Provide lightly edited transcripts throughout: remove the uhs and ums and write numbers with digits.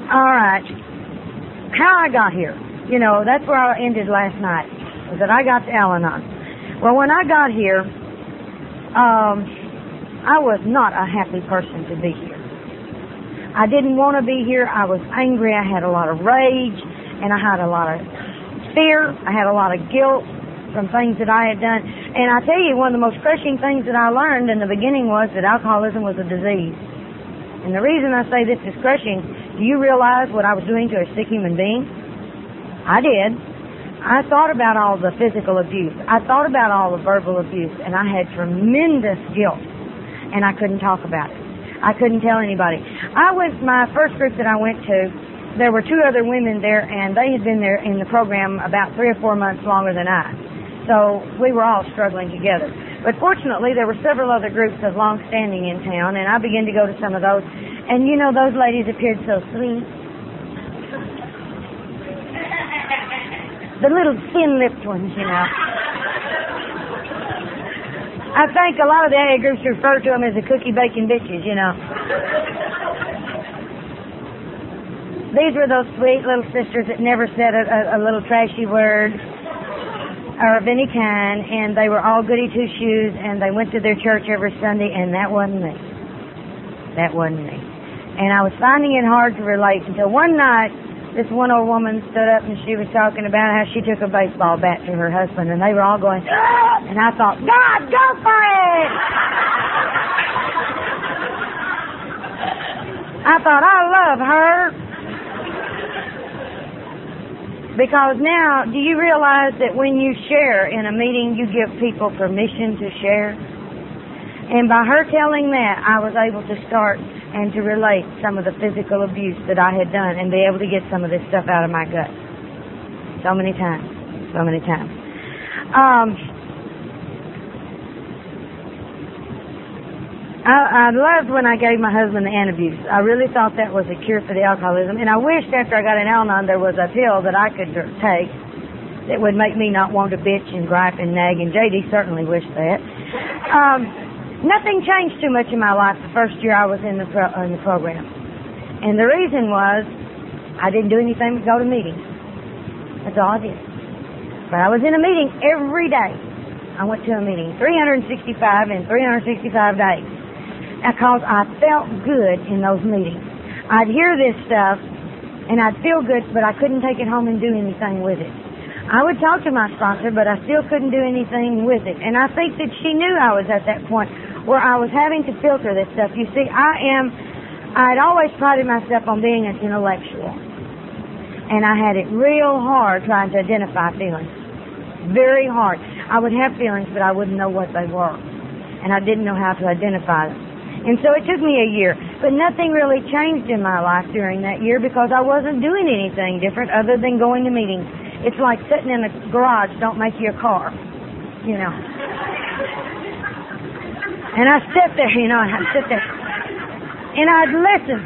All right. How I got here. You know, that's where I ended last night, was that I got to Al-Anon. Well, when I got here, I was not a happy person to be here. I didn't want to be here. I was angry. I had a lot of rage, and I had a lot of fear. I had a lot of guilt from things that I had done. And I tell you, one of the most crushing things that I learned in the beginning was that alcoholism was a disease. And the reason I say this is crushing, do you realize what I was doing to a sick human being? I did. I thought about all the physical abuse. I thought about all the verbal abuse, and I had tremendous guilt, and I couldn't talk about it. I couldn't tell anybody. My first group that I went to, there were 2 other women there, and they had been there in the program about 3 or 4 months longer than I. So we were all struggling together. But fortunately, there were several other groups of long-standing in town, and I began to go to some of those. And you know, those ladies appeared so sweet. The little thin-lipped ones, you know. I think a lot of the AA groups refer to them as the cookie-baking bitches, you know. These were those sweet little sisters that never said a little trashy word or of any kind, and they were all goody two-shoes, and they went to their church every Sunday, and that wasn't me. That wasn't me. And I was finding it hard to relate until one night, this one old woman stood up and she was talking about how she took a baseball bat to her husband, and they were all going, ah! And I thought, God, go for it! I thought, I love her. Because now, do you realize that when you share in a meeting, you give people permission to share? And by her telling that, I was able to start and to relate some of the physical abuse that I had done and be able to get some of this stuff out of my gut. So many times. So many times. I loved when I gave my husband the Antabuse. I really thought that was a cure for the alcoholism. And I wished after I got in Al-Anon there was a pill that I could take that would make me not want to bitch and gripe and nag. And J.D. certainly wished that. Nothing changed too much in my life the first year I was in the program. And the reason was I didn't do anything but go to meetings. That's all I did. But I was in a meeting every day. I went to a meeting 365 and 365 days. Because I felt good in those meetings. I'd hear this stuff and I'd feel good, but I couldn't take it home and do anything with it. I would talk to my sponsor, but I still couldn't do anything with it. And I think that she knew I was at that point where I was having to filter this stuff. You see, I'd always prided myself on being an intellectual. And I had it real hard trying to identify feelings. Very hard. I would have feelings, but I wouldn't know what they were. And I didn't know how to identify them. And so it took me a year. But nothing really changed in my life during that year because I wasn't doing anything different other than going to meetings. It's like sitting in a garage don't make you a car, you know. And I sit there, you know, and I'd sit there. And I'd listen.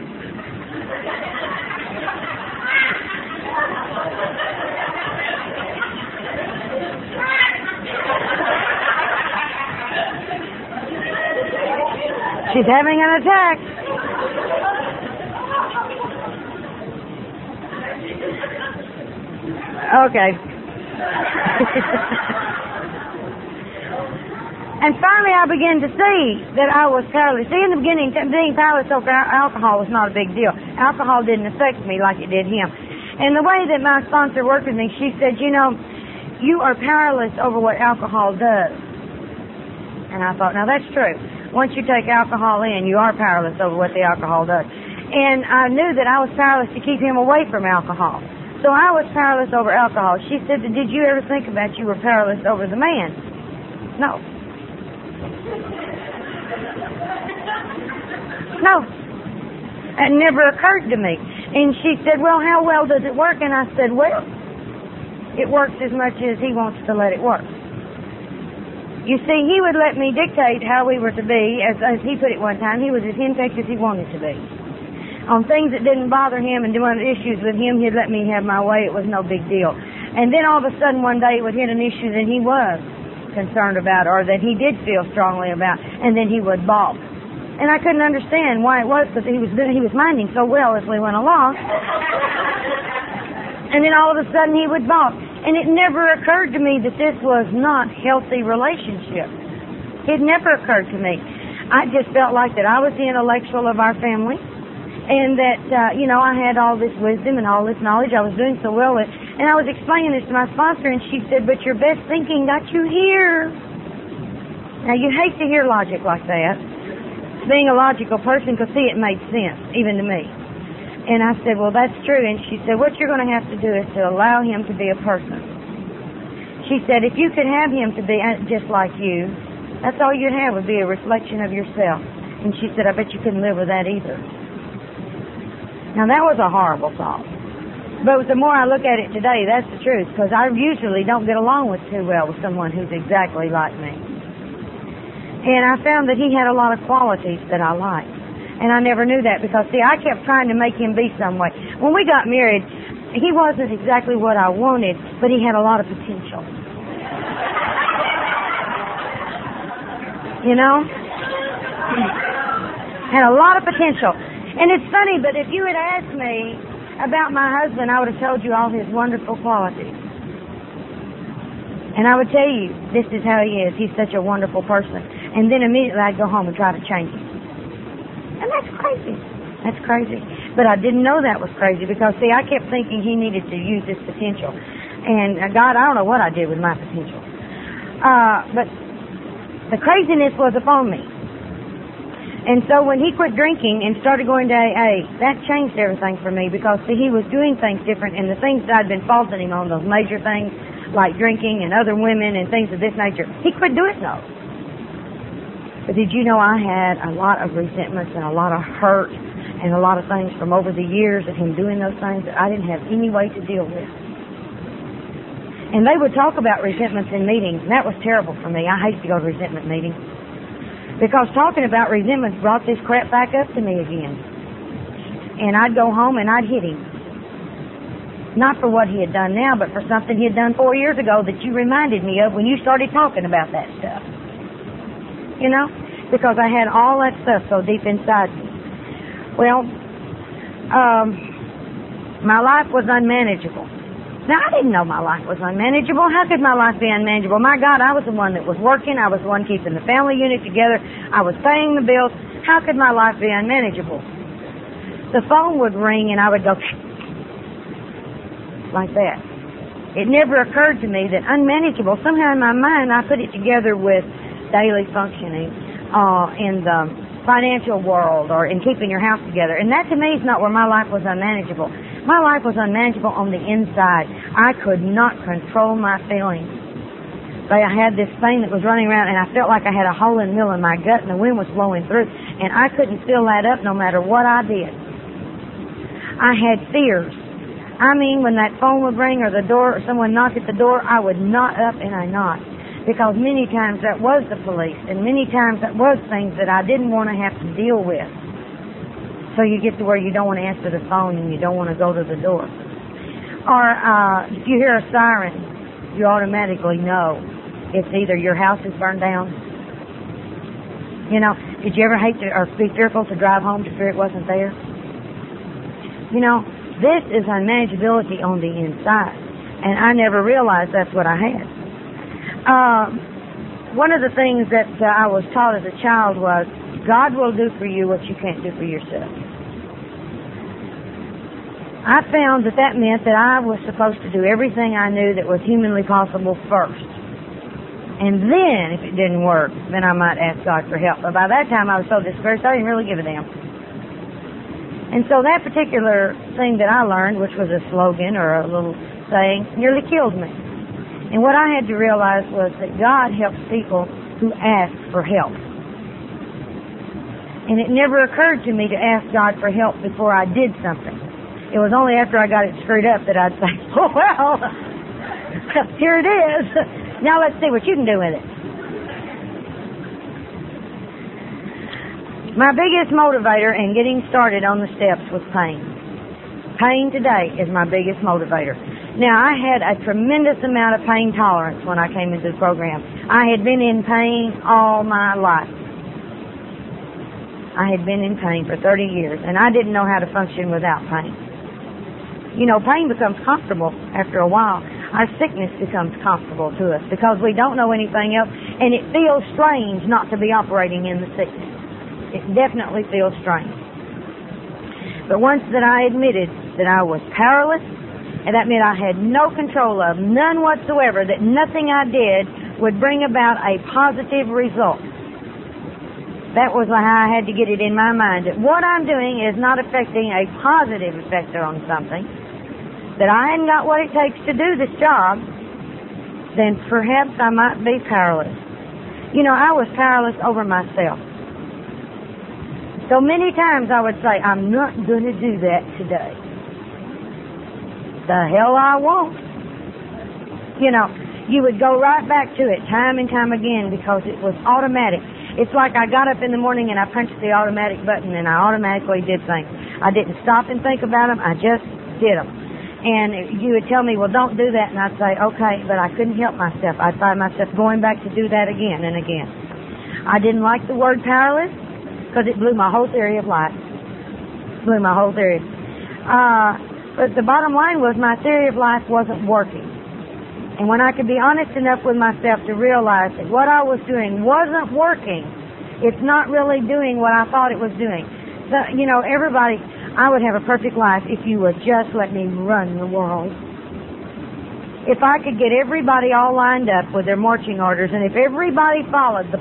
She's having an attack. Okay. And finally I began to see that I was powerless. See, in the beginning, being powerless over alcohol was not a big deal. Alcohol didn't affect me like it did him. And the way that my sponsor worked with me, she said, you know, you are powerless over what alcohol does. And I thought, now that's true. Once you take alcohol in, you are powerless over what the alcohol does. And I knew that I was powerless to keep him away from alcohol. So I was powerless over alcohol. She said, did you ever think about you were powerless over the man? No. No. It never occurred to me. And she said, well, how well does it work? And I said, well, it works as much as he wants to let it work. You see, he would let me dictate how we were to be. As he put it one time, he was as henpecked as he wanted to be. On things that didn't bother him and doing issues with him, he'd let me have my way. It was no big deal. And then all of a sudden one day it would hit an issue that he was concerned about or that he did feel strongly about, and then he would balk. And I couldn't understand why it was, because he was minding so well as we went along. And then all of a sudden he would balk. And it never occurred to me that this was not healthy relationship. It never occurred to me. I just felt like that I was the intellectual of our family, and that, I had all this wisdom and all this knowledge. I was doing so well with. And I was explaining this to my sponsor, and she said, but your best thinking got you here. Now, you hate to hear logic like that. Being a logical person, because, see, it made sense, even to me. And I said, well, that's true. And she said, what you're going to have to do is to allow him to be a person. She said, if you could have him to be just like you, that's all you'd have would be a reflection of yourself. And she said, I bet you couldn't live with that either. Now, that was a horrible thought. But the more I look at it today, that's the truth, because I usually don't get along with too well with someone who's exactly like me. And I found that he had a lot of qualities that I liked. And I never knew that because, see, I kept trying to make him be some way. When we got married, he wasn't exactly what I wanted, but he had a lot of potential. You know? Had a lot of potential. And it's funny, but if you had asked me about my husband, I would have told you all his wonderful qualities. And I would tell you, this is how he is. He's such a wonderful person. And then immediately I'd go home and try to change him. And that's crazy. That's crazy. But I didn't know that was crazy because, see, I kept thinking he needed to use his potential. And God, I don't know what I did with my potential. But the craziness was upon me. And so when he quit drinking and started going to AA, that changed everything for me because, see, he was doing things different. And the things that I'd been faulting him on, those major things like drinking and other women and things of this nature, he quit doing those. But did you know I had a lot of resentments and a lot of hurt and a lot of things from over the years of him doing those things that I didn't have any way to deal with. And they would talk about resentments in meetings, and that was terrible for me. I hate to go to resentment meetings. Because talking about resentments brought this crap back up to me again. And I'd go home and I'd hit him. Not for what he had done now, but for something he had done 4 years ago that you reminded me of when you started talking about that stuff. You know, because I had all that stuff so deep inside me. Well, my life was unmanageable. Now, I didn't know my life was unmanageable. How could my life be unmanageable? My God, I was the one that was working. I was the one keeping the family unit together. I was paying the bills. How could my life be unmanageable? The phone would ring and I would go like that. It never occurred to me that unmanageable, somehow in my mind I put it together with daily functioning in the financial world or in keeping your house together. And that to me is not where my life was unmanageable. My life was unmanageable on the inside. I could not control my feelings. But I had this thing that was running around and I felt like I had a hole in the middle of my gut and the wind was blowing through and I couldn't fill that up no matter what I did. I had fears. I mean, when that phone would ring or the door or someone knocked at the door, I would knot up and I knocked. Because many times that was the police, and many times that was things that I didn't want to have to deal with. So you get to where you don't want to answer the phone and you don't want to go to the door. Or if you hear a siren, you automatically know it's either your house is burned down. You know, did you ever hate to or be fearful to drive home to fear it wasn't there? You know, this is unmanageability on the inside. And I never realized that's what I had. One of the things that I was taught as a child was, God will do for you what you can't do for yourself. I found that that meant that I was supposed to do everything I knew that was humanly possible first. And then, if it didn't work, then I might ask God for help. But by that time, I was so discouraged, I didn't really give a damn. And so that particular thing that I learned, which was a slogan or a little saying, nearly killed me. And what I had to realize was that God helps people who ask for help. And it never occurred to me to ask God for help before I did something. It was only after I got it screwed up that I'd say, oh, well, here it is. Now let's see what you can do with it. My biggest motivator in getting started on the steps was pain. Pain today is my biggest motivator. Now, I had a tremendous amount of pain tolerance when I came into the program. I had been in pain all my life. I had been in pain for 30 years, and I didn't know how to function without pain. You know, pain becomes comfortable after a while. Our sickness becomes comfortable to us because we don't know anything else, and it feels strange not to be operating in the sickness. It definitely feels strange. But once that I admitted that I was powerless, and that meant I had no control of, none whatsoever, that nothing I did would bring about a positive result. That was how I had to get it in my mind, that what I'm doing is not affecting a positive effect on something, that I hadn't got what it takes to do this job, then perhaps I might be powerless. You know, I was powerless over myself. So many times I would say, I'm not going to do that today. The hell I won't. You know, you would go right back to it time and time again because it was automatic. It's like I got up in the morning and I punched the automatic button and I automatically did things. I didn't stop and think about them. I just did them. And you would tell me, well, don't do that. And I'd say, okay, but I couldn't help myself. I'd find myself going back to do that again and again. I didn't like the word powerless because it blew my whole theory of life. Blew my whole theory. But the bottom line was my theory of life wasn't working. And when I could be honest enough with myself to realize that what I was doing wasn't working, it's not really doing what I thought it was doing. So, you know, everybody, I would have a perfect life if you would just let me run the world. If I could get everybody all lined up with their marching orders, and if everybody followed the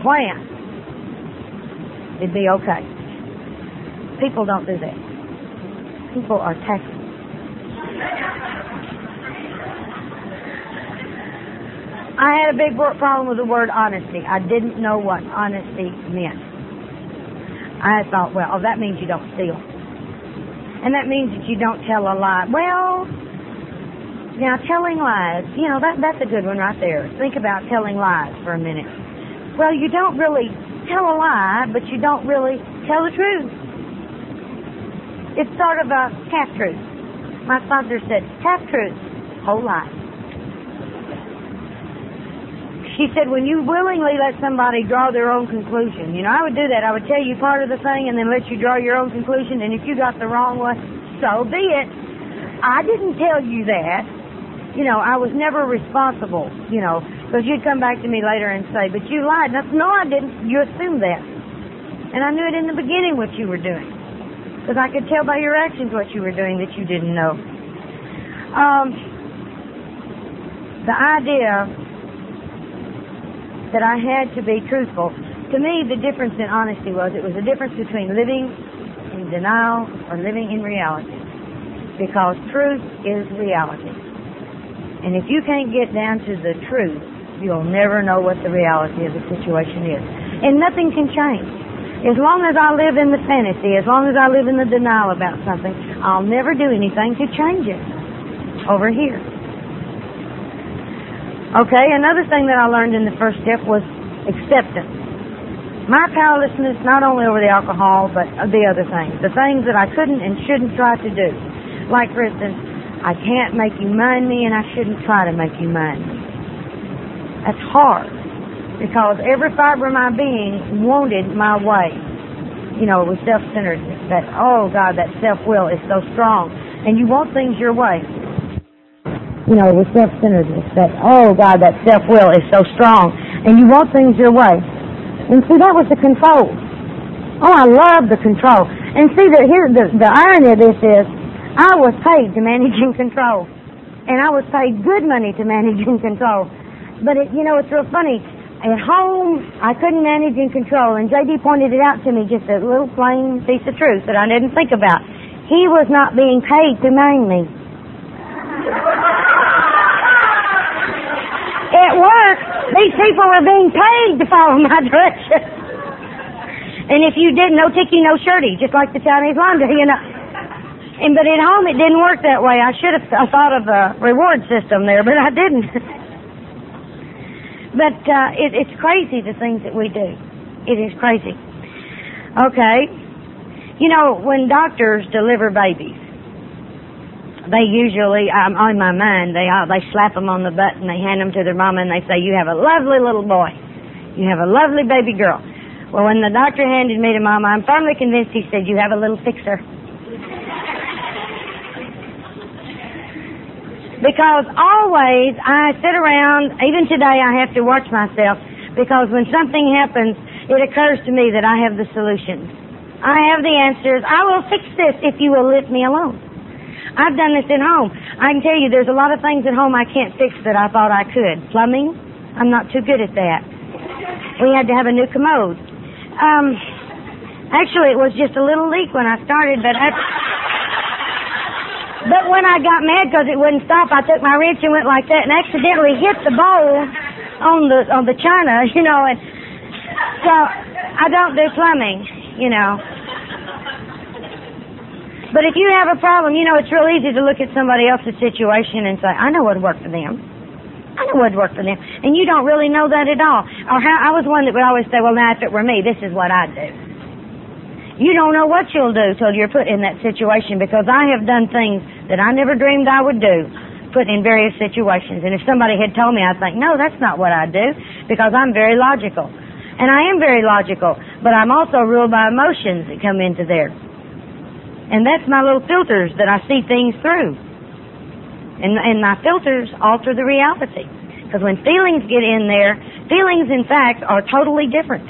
plan, it'd be okay. People don't do that. People are tacky. I had a big problem with the word honesty. I didn't know what honesty meant. I thought, well, that means you don't steal. And that means that you don't tell a lie. Well, now telling lies, you know, that's a good one right there. Think about telling lies for a minute. Well, you don't really tell a lie, but you don't really tell the truth. It's sort of a half-truth. My sponsor said, half-truth, whole lie. She said, when you willingly let somebody draw their own conclusion, you know, I would do that. I would tell you part of the thing and then let you draw your own conclusion, and if you got the wrong one, so be it. I didn't tell you that. You know, I was never responsible, you know, because you'd come back to me later and say, but you lied. No, I didn't. You assumed that. And I knew it in the beginning what you were doing, because I could tell by your actions what you were doing that you didn't know. The idea that I had to be truthful. To me, the difference in honesty was, it was a difference between living in denial or living in reality. Because truth is reality. And if you can't get down to the truth, you'll never know what the reality of the situation is. And nothing can change. As long as I live in the fantasy, as long as I live in the denial about something, I'll never do anything to change it over here. Okay, another thing that I learned in the first step was acceptance. My powerlessness, not only over the alcohol, but the other things. The things that I couldn't and shouldn't try to do. Like, for instance, I can't make you mind me, and I shouldn't try to make you mind me. That's hard, because every fiber of my being wanted my way. You know, it was self-centeredness. That, oh God, that self-will is so strong. And you want things your way. You know, with self-centeredness, that, oh God, that self-will is so strong, and you want things your way. And see, that was the control. Oh, I love the control. And see, the irony of this is, I was paid to manage and control. And I was paid good money to manage and control. But, it's real funny. At home, I couldn't manage and control, and J.D. pointed it out to me, just a little plain piece of truth that I didn't think about. He was not being paid to mind me. At work, these people were being paid to follow my direction. And if you didn't, no ticky, no shirty, just like the Chinese laundry, But at home, it didn't work that way. I should have thought of a reward system there, but I didn't. But it's crazy, the things that we do. It is crazy. Okay. When doctors deliver babies, they usually, on my mind, they slap them on the butt and they hand them to their mama and they say, you have a lovely little boy. You have a lovely baby girl. Well, when the doctor handed me to Mama, I'm firmly convinced he said, "You have a little fixer." Because always I sit around, even today I have to watch myself, because when something happens, it occurs to me that I have the solutions. I have the answers. I will fix this if you will leave me alone. I've done this at home. I can tell you there's a lot of things at home I can't fix that I thought I could. Plumbing, I'm not too good at that. We had to have a new commode. Actually, it was just a little leak when I started, but when I got mad because it wouldn't stop, I took my wrench and went like that and accidentally hit the bowl on the china, and so I don't do plumbing, But if you have a problem, it's real easy to look at somebody else's situation and say, I know what would work for them. I know what would work for them. And you don't really know that at all. I was one that would always say, well, now, if it were me, this is what I'd do. You don't know what you'll do till you're put in that situation, because I have done things that I never dreamed I would do, put in various situations. And if somebody had told me, I'd think, no, that's not what I'd do, because I'm very logical. And I am very logical, but I'm also ruled by emotions that come into there. And that's my little filters that I see things through. And my filters alter the reality. Because when feelings get in there, feelings and facts are totally different.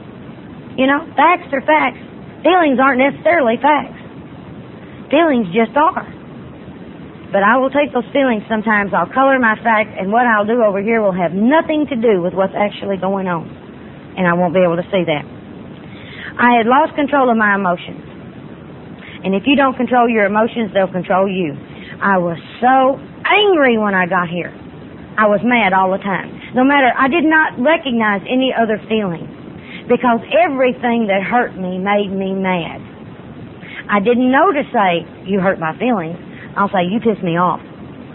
Facts are facts. Feelings aren't necessarily facts. Feelings just are. But I will take those feelings sometimes, I'll color my facts, and what I'll do over here will have nothing to do with what's actually going on. And I won't be able to see that. I had lost control of my emotions. And if you don't control your emotions, they'll control you. I was so angry when I got here. I was mad all the time. I did not recognize any other feelings, because everything that hurt me made me mad. I didn't know to say, you hurt my feelings. I'll say, you pissed me off.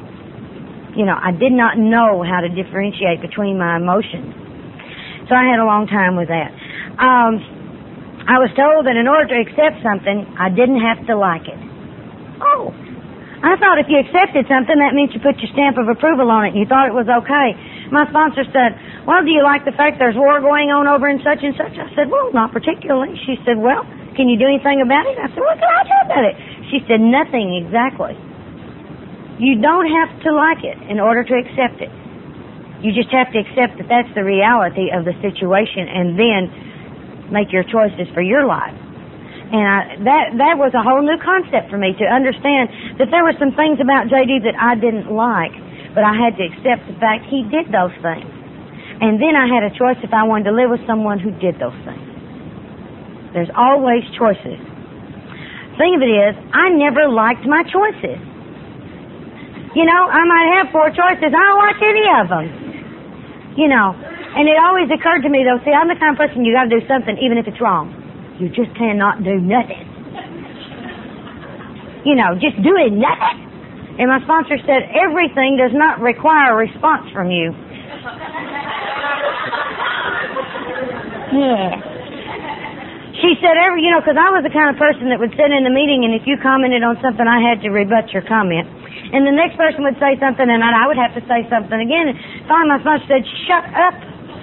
I did not know how to differentiate between my emotions. So I had a long time with that. I was told that in order to accept something, I didn't have to like it. Oh, I thought if you accepted something, that meant you put your stamp of approval on it and you thought it was okay. My sponsor said, well, do you like the fact there's war going on over in such and such? I said, well, not particularly. She said, well, can you do anything about it? I said, what can I do about it? She said, nothing exactly. You don't have to like it in order to accept it. You just have to accept that that's the reality of the situation and then make your choices for your life. And that was a whole new concept for me, to understand that there were some things about J.D. that I didn't like, but I had to accept the fact he did those things. And then I had a choice if I wanted to live with someone who did those things. There's always choices. Thing of it is, I never liked my choices. I might have 4 choices. I don't like any of them. And it always occurred to me, though, see, I'm the kind of person you got to do something even if it's wrong. You just cannot do nothing. Just doing nothing. And my sponsor said, everything does not require a response from you. Yeah. She said, because I was the kind of person that would sit in the meeting, and if you commented on something, I had to rebut your comment. And the next person would say something, and I would have to say something again. And finally, my sponsor said, shut up.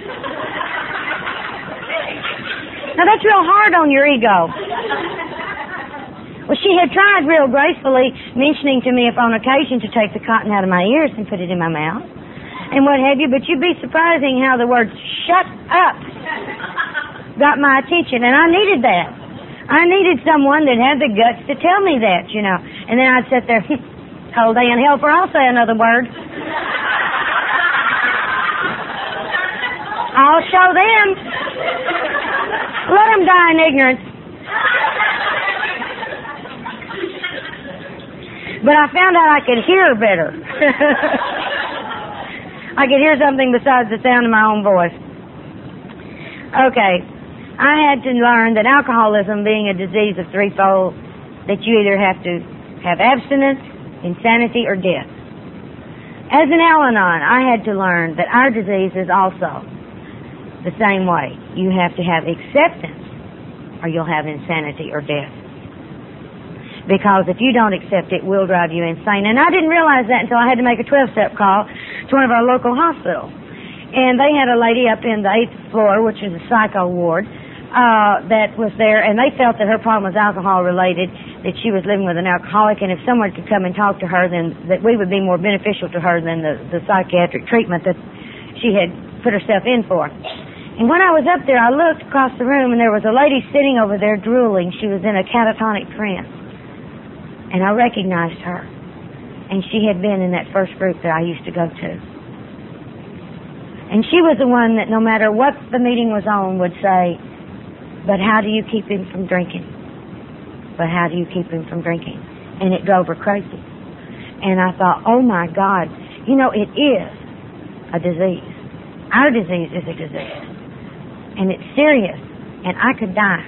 Now, that's real hard on your ego. Well, she had tried real gracefully mentioning to me if on occasion to take the cotton out of my ears and put it in my mouth and what have you, but you'd be surprising how the words shut up got my attention, and I needed that. I needed someone that had the guts to tell me that, And then I'd sit there, whole day in hell for I'll say another word. I'll show them. Let them die in ignorance. But I found out I could hear better. I could hear something besides the sound of my own voice. Okay. I had to learn that alcoholism, being a disease of threefold, that you either have to have abstinence, insanity, or death. As an Al-Anon, I had to learn that our disease is also the same way. You have to have acceptance, or you'll have insanity or death. Because if you don't accept it, it will drive you insane. And I didn't realize that until I had to make a 12-step call to one of our local hospitals. And they had a lady up in the 8th floor, which is a psycho ward, that was there, and they felt that her problem was alcohol related, that she was living with an alcoholic, and if someone could come and talk to her, then that we would be more beneficial to her than the psychiatric treatment that she had put herself in for. And when I was up there, I looked across the room, and there was a lady sitting over there drooling. She was in a catatonic trance, and I recognized her, and she had been in that first group that I used to go to. And she was the one that no matter what the meeting was on would say, but how do you keep him from drinking? But how do you keep him from drinking? And it drove her crazy. And I thought, oh my God, you know, it is a disease. Our disease is a disease. And it's serious. And I could die.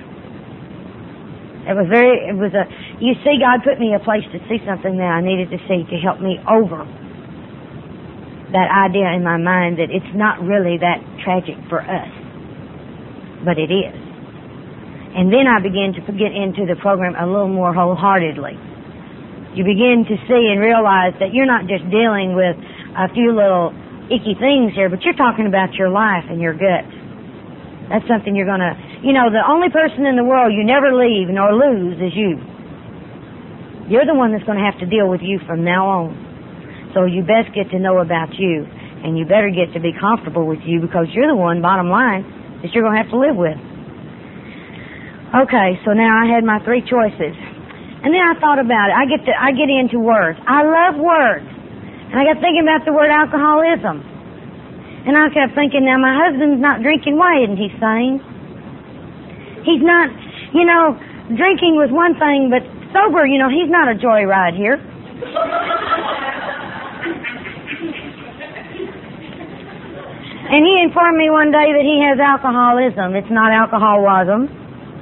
You see, God put me in a place to see something that I needed to see to help me over that idea in my mind that it's not really that tragic for us, but it is. And then I began to get into the program a little more wholeheartedly. You begin to see and realize that you're not just dealing with a few little icky things here, but you're talking about your life and your gut. That's something you're going to, the only person in the world you never leave nor lose is you. You're the one that's going to have to deal with you from now on. So you best get to know about you, and you better get to be comfortable with you, because you're the one, bottom line, that you're going to have to live with. Okay, so now I had my three choices. And then I thought about it. I get into words. I love words. And I got thinking about the word alcoholism. And I kept thinking, now my husband's not drinking. Why isn't he sane? He's not, drinking was one thing, but sober, he's not a joyride here. And he informed me one day that he has alcoholism. It's not alcoholism.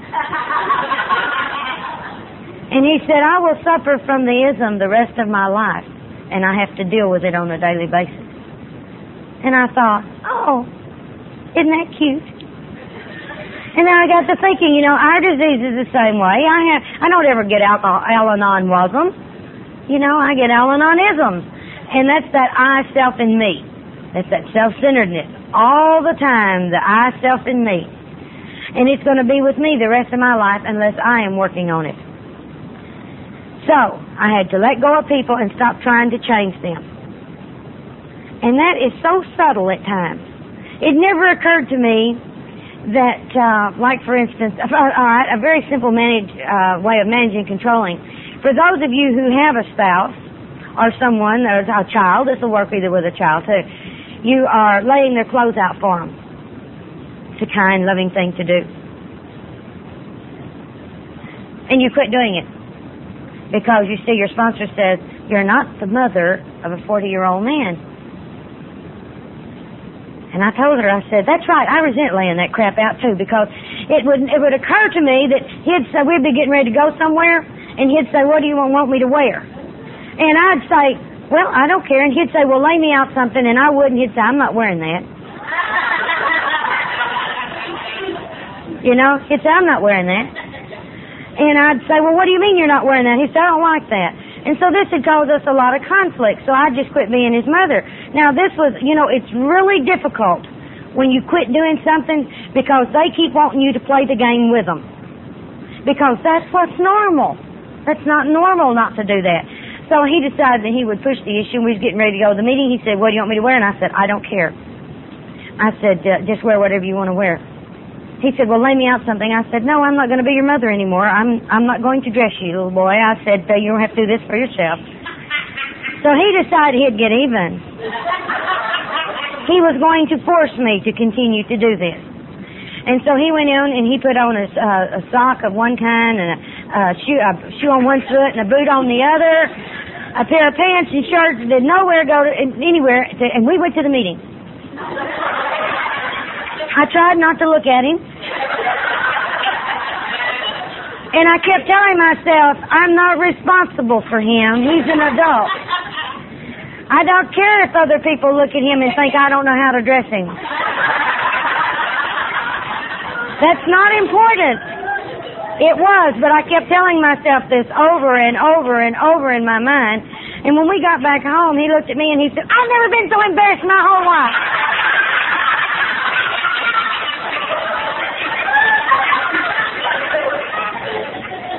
And he said, I will suffer from the ism the rest of my life, and I have to deal with it on a daily basis. And I thought, oh, isn't that cute? And then I got to thinking, our disease is the same way. I don't ever get Al-Anon-wasm. I get Al-Anon-isms. And that's that I, self, and me. That's that self-centeredness. All the time, the I, self, and me. And it's going to be with me the rest of my life unless I am working on it. So, I had to let go of people and stop trying to change them. And that is so subtle at times. It never occurred to me that, like for instance, a very simple way of managing and controlling. For those of you who have a spouse or someone, or a child, this will work either with a child too, you are laying their clothes out for them. It's a kind, loving thing to do. And you quit doing it. Because you see, your sponsor says, you're not the mother of a 40-year-old man. And I told her, I said, that's right, I resent laying that crap out too, because it would occur to me that he'd say, we'd be getting ready to go somewhere, and he'd say, what do you want me to wear? And I'd say, well, I don't care. And he'd say, well, lay me out something, and I would, and he'd say, I'm not wearing that. He'd say, I'm not wearing that. And I'd say, well, what do you mean you're not wearing that? He'd say, I don't like that. And so this had caused us a lot of conflict, so I just quit being his mother. Now this was, it's really difficult when you quit doing something because they keep wanting you to play the game with them. Because that's what's normal. That's not normal not to do that. So he decided that he would push the issue, and we was getting ready to go to the meeting. He said, what do you want me to wear? And I said, I don't care. I said, just wear whatever you want to wear. He said, well, lay me out something. I said, no, I'm not going to be your mother anymore. I'm not going to dress you, little boy. I said, you don't have to do this for yourself. So he decided he'd get even. He was going to force me to continue to do this. And so he went in and he put on a sock of one kind and a shoe on one foot and a boot on the other, a pair of pants and shirts that nowhere go to anywhere. And we went to the meeting. I tried not to look at him. And I kept telling myself, I'm not responsible for him. He's an adult. I don't care if other people look at him and think I don't know how to dress him. That's not important. It was, but I kept telling myself this over and over and over in my mind. And when we got back home, he looked at me and he said, I've never been so embarrassed in my whole life.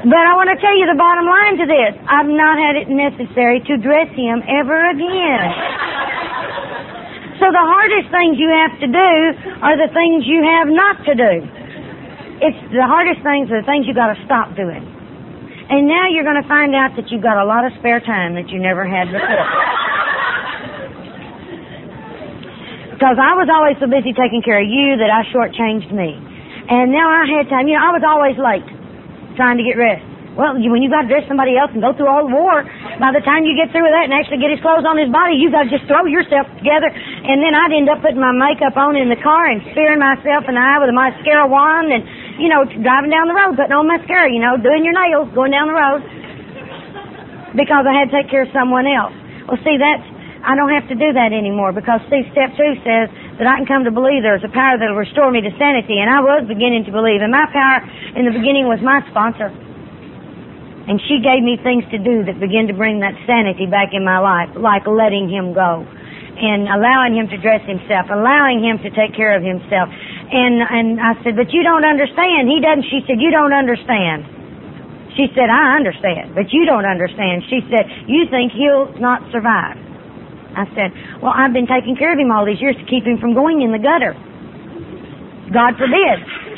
But I want to tell you the bottom line to this. I've not had it necessary to dress him ever again. So the hardest things you have to do are the things you have not to do. It's the hardest things are the things you got to stop doing. And now you're going to find out that you've got a lot of spare time that you never had before. Because I was always so busy taking care of you that I shortchanged me. And now I had time. I was always late trying to get dressed. Well, when you got to dress somebody else and go through all the war, by the time you get through with that and actually get his clothes on his body, you got to just throw yourself together. And then I'd end up putting my makeup on in the car and spearing myself in the eye with a mascara wand and, driving down the road, putting on mascara, doing your nails, going down the road. Because I had to take care of someone else. Well, see, I don't have to do that anymore because, see, step 2 says that I can come to believe there's a power that will restore me to sanity. And I was beginning to believe. And my power in the beginning was my sponsor. And she gave me things to do that began to bring that sanity back in my life, like letting him go and allowing him to dress himself, allowing him to take care of himself. And I said, but you don't understand. He doesn't. She said, you don't understand. She said, I understand, but you don't understand. She said, you think he'll not survive. I said, well, I've been taking care of him all these years to keep him from going in the gutter. God forbid.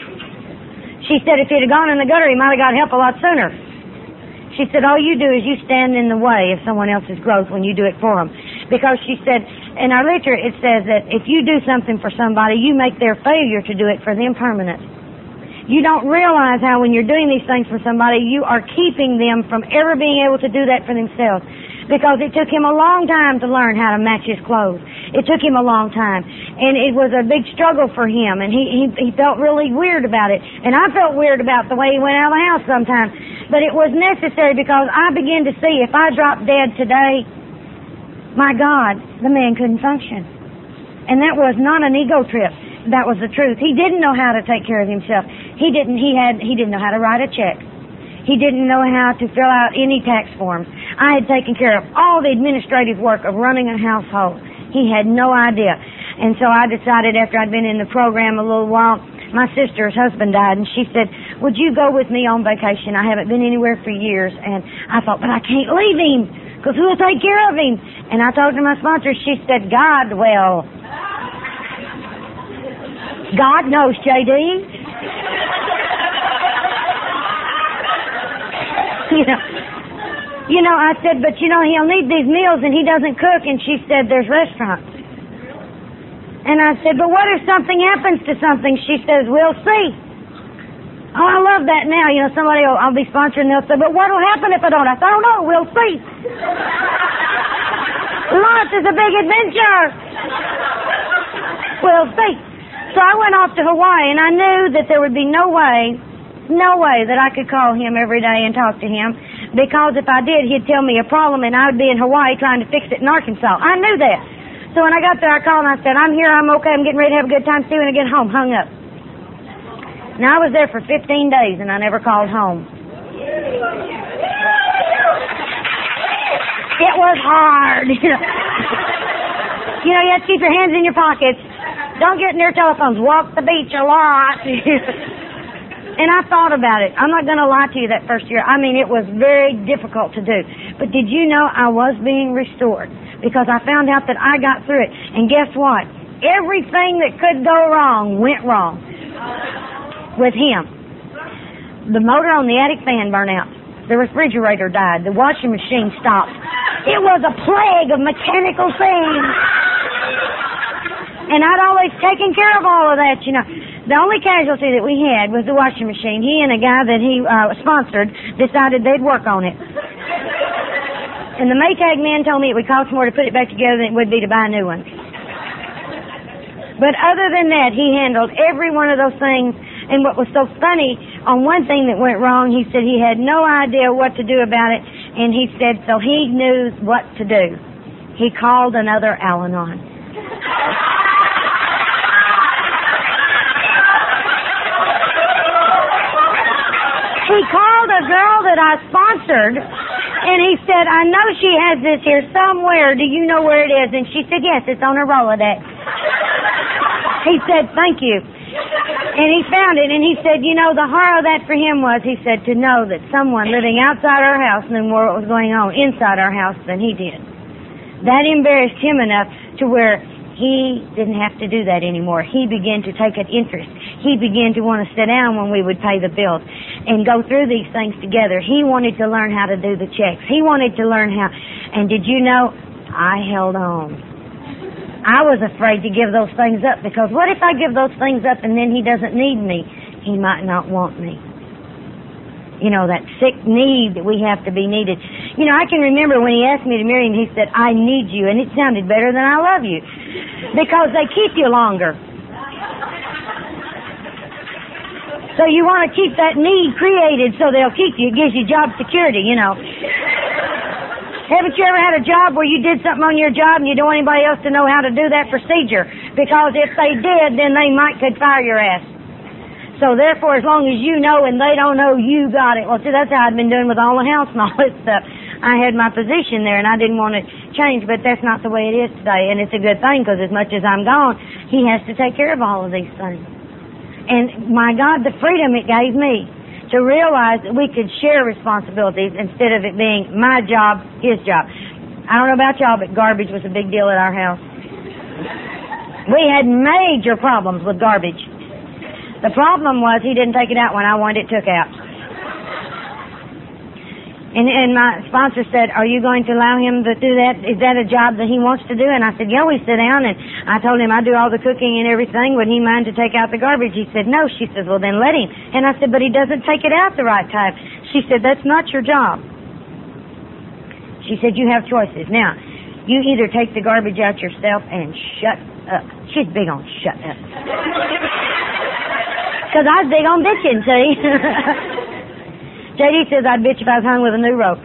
She said if he'd have gone in the gutter, he might have got help a lot sooner. She said, all you do is you stand in the way of someone else's growth when you do it for them. Because she said, in our literature, it says that if you do something for somebody, you make their failure to do it for them permanent. You don't realize how when you're doing these things for somebody, you are keeping them from ever being able to do that for themselves. Because it took him a long time to learn how to match his clothes. It took him a long time. And it was a big struggle for him. And he felt really weird about it. And I felt weird about the way he went out of the house sometimes. But it was necessary because I began to see if I dropped dead today, my God, the man couldn't function. And that was not an ego trip. That was the truth. He didn't know how to take care of himself. He didn't know how to write a check. He didn't know how to fill out any tax forms. I had taken care of all the administrative work of running a household. He had no idea. And so I decided after I'd been in the program a little while, my sister's husband died, and she said, would you go with me on vacation? I haven't been anywhere for years. And I thought, but I can't leave him, because who will take care of him? And I talked to my sponsor. She said, God will. God knows, J.D. I said, but he'll need these meals and he doesn't cook. And she said, there's restaurants. And I said, but what if something happens to something? She says, we'll see. Oh, I love that now. Somebody I'll be sponsoring, they'll say, but what'll happen if I don't? I said, I don't know, we'll see. Life is a big adventure. We'll see. So I went off to Hawaii, and I knew that there would be no way that I could call him every day and talk to him, because if I did, he'd tell me a problem, and I would be in Hawaii trying to fix it in Arkansas. I knew that. So when I got there, I called, and I said, I'm here, I'm okay, I'm getting ready to have a good time. See you when I get home. Hung up. Now, I was there for 15 days, and I never called home. It was hard. You have to keep your hands in your pockets. Don't get near telephones. Walk the beach a lot. And I thought about it. I'm not going to lie to you that first year. I mean, it was very difficult to do. But did you know I was being restored? Because I found out that I got through it. And guess what? Everything that could go wrong went wrong with him. The motor on the attic fan burned out. The refrigerator died. The washing machine stopped. It was a plague of mechanical things. And I'd always taken care of all of that, The only casualty that we had was the washing machine. He and a guy that he sponsored decided they'd work on it. And the Maytag man told me it would cost more to put it back together than it would be to buy a new one. But other than that, he handled every one of those things. And what was so funny, on one thing that went wrong, he said he had no idea what to do about it. And he said, so he knew what to do. He called another Al-Anon. He called a girl that I sponsored, and he said, I know she has this here somewhere. Do you know where it is? And she said, yes, it's on her Rolodex. He said, thank you. And he found it, and he said, you know, the horror of that for him was, he said, to know that someone living outside our house knew more what was going on inside our house than he did. That embarrassed him enough to where he didn't have to do that anymore. He began to take an interest. He began to want to sit down when we would pay the bills and go through these things together. He wanted to learn how to do the checks. He wanted to learn how. And did you know, I held on. I was afraid to give those things up, because what if I give those things up and then he doesn't need me? He might not want me. You know, that sick need that we have to be needed. You know, I can remember when he asked me to marry him, he said, I need you. And it sounded better than I love you. Because they keep you longer. So you want to keep that need created so they'll keep you. It gives you job security, you know. Haven't you ever had a job where you did something on your job and you don't want anybody else to know how to do that procedure? Because if they did, then they could fire your ass. So therefore, as long as you know and they don't know, you got it. Well, see, that's how I've been doing with all the house and all this stuff. I had my position there and I didn't want to change, but that's not the way it is today. And it's a good thing, because as much as I'm gone, he has to take care of all of these things. And my God, the freedom it gave me to realize that we could share responsibilities instead of it being my job, his job. I don't know about y'all, but garbage was a big deal at our house. We had major problems with garbage. The problem was he didn't take it out when I wanted it took out. And my sponsor said, are you going to allow him to do that? Is that a job that he wants to do? And I said, yeah, we sit down. And I told him I do all the cooking and everything. Would he mind to take out the garbage? He said, no. She said, well, then let him. And I said, but he doesn't take it out the right time. She said, that's not your job. She said, you have choices. Now, you either take the garbage out yourself and shut up. She's big on shut up. Because I was big on bitching, see? J.D. says I'd bitch if I was hung with a new rope.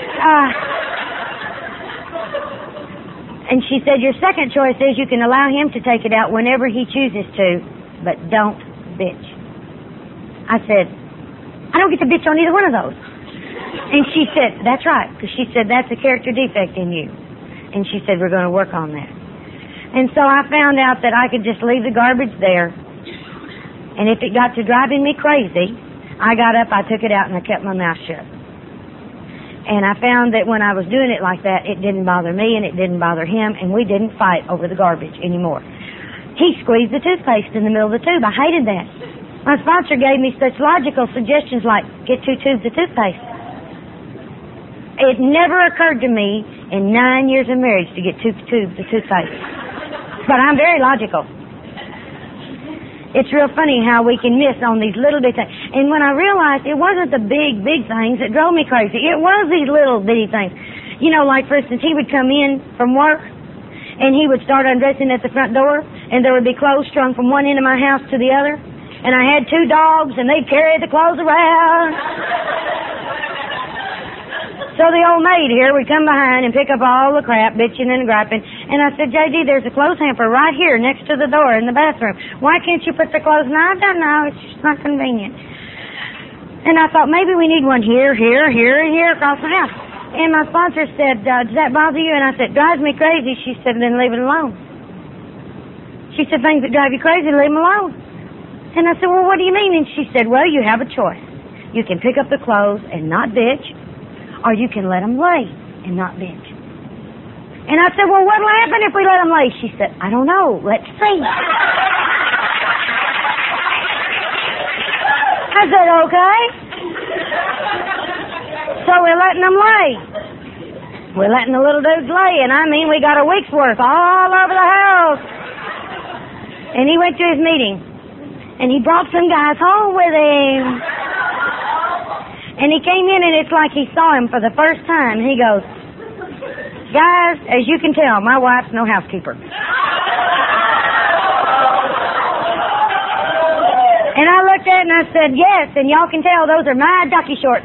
And she said, your second choice is you can allow him to take it out whenever he chooses to, but don't bitch. I said, I don't get to bitch on either one of those. And she said, that's right, because she said, that's a character defect in you. And she said, we're going to work on that. And so I found out that I could just leave the garbage there. And if it got to driving me crazy, I got up, I took it out, and I kept my mouth shut. And I found that when I was doing it like that, it didn't bother me and it didn't bother him, and we didn't fight over the garbage anymore. He squeezed the toothpaste in the middle of the tube. I hated that. My sponsor gave me such logical suggestions like, get 2 tubes of toothpaste. It never occurred to me in 9 years of marriage to get 2 tubes of toothpaste. But I'm very logical. It's real funny how we can miss on these little bitty things. And when I realized it wasn't the big things that drove me crazy. It was these little bitty things. You know, like for instance, he would come in from work and he would start undressing at the front door and there would be clothes strung from one end of my house to the other. And I had 2 dogs and they'd carry the clothes around. So the old maid here would come behind and pick up all the crap, bitching and griping. And I said, J.D., there's a clothes hamper right here next to the door in the bathroom. Why can't you put the clothes? No, I don't know. It's just not convenient. And I thought, maybe we need one here, across the house. And my sponsor said, does that bother you? And I said, drives me crazy. She said, then leave it alone. She said, things that drive you crazy, leave them alone. And I said, well, what do you mean? And she said, well, you have a choice. You can pick up the clothes and not bitch, or you can let them lay and not bitch. And I said, well, what'll happen if we let them lay? She said, I don't know. Let's see. I said, okay. So we're letting them lay. We're letting the little dudes lay, and I mean, we got a week's worth all over the house. And he went to his meeting, and he brought some guys home with him. And he came in, and it's like he saw him for the first time. He goes, guys, as you can tell, my wife's no housekeeper. And I looked at it and I said, yes, and y'all can tell those are my ducky shorts.